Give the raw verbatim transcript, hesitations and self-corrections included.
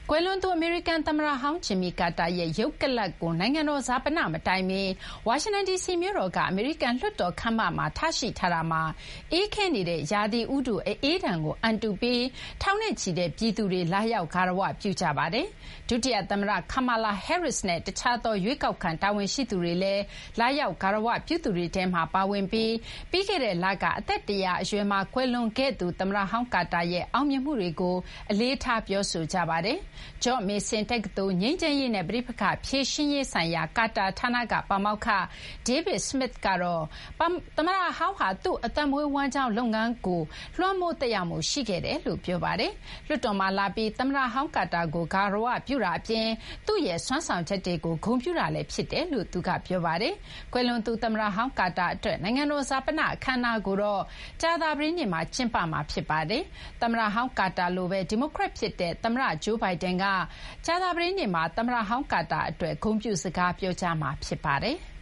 ကွယ်လွန်သူအမေရိကန်သမ္မတဟောင်းဂျင်မီကာတာရဲ့ရုပ်ကလပ်ကိုနိုင်ငံတော်ဈာပနမတိုင်မီဝါရှင်တန်ဒီစီမြို့တော်ကအမေရိကန်လွှတ်တော်ခန်းမမှာထားရှိထားတာမှာအေးခဲနေတဲ့ရာသီဥတုအေးဒဏ်ကိုအန်တုပြီးထောင်နဲ့ချီတဲ့ပြည်သူတွေလာရောက်ဂါရဝပြုကြပါတယ်။ဒုတိယသမ္မတခမာလာဟဲရစ်နဲ့တခြားသောရွေးကောက်ခံတာဝန်ရှိသူတွေလည်းလာရောက်ဂါရဝပြုသူတွေထဲမှာပါဝင်ပြီးပြီးခဲ့တဲ့လကအသက်တရာအရွယ်မှာကွယ်လွန်ခဲ့သူသမ္မတဟောင်းကာတာရဲ့အောင်မြင်မှုတွေကိုအလေးထားပြောဆိုကြပါတယ်။ဂျော့မေဆင်တက္ကသိုလ်ငြိမ်းချမ်းရေးနဲ့ပဋိပက္ခဖြေရှင်းရေးဆိုင်ရာကာတာဌာနကပါမောက္ခဒေးဗစ်စမစ်ကတော့သမ္မတဟောင်းဟာသူ့အသက်မွေးဝမ်းကြောင်းလုပ်ငန်းကိုလွှမ်းမိုးသက်ရောက်မှုရှိခဲ့တယ်လို့ပြောပါတယ်။လွှတ်တော်မှာလာပြီးသမ္မတဟောင်းကာတာကိုဂါရဝပြုတာအပြင်သူ့ရဲ့စွမ်းဆောင်ချက်တွေကိုဂုဏ်ပြုတာလည်းဖြစ်တယ်လို့သူကပြောပါတယ်။ကွယ်လွန်သူသမ္မတဟောင်းကာတာအတွက်နိုင်ငံတော်ဈာပနအခမ်းအနားကိုတော့ကြာသပတေးနေ့မှာကျင်းပမှာဖြစ်ပါတယ်။သမ္မတဟောင်းကာတာလိုပဲဒီမိုကရက်ဖြစ်တဲ့သမ္မတဂျိုးဘိုင်ဒန်ကကြာသပတေးနေ့မှာသမ္မတဟောင်းကာတာအတွက်ဂုဏ်ပြုစကားပြောကြားမှာဖြစ်ပါတယ်။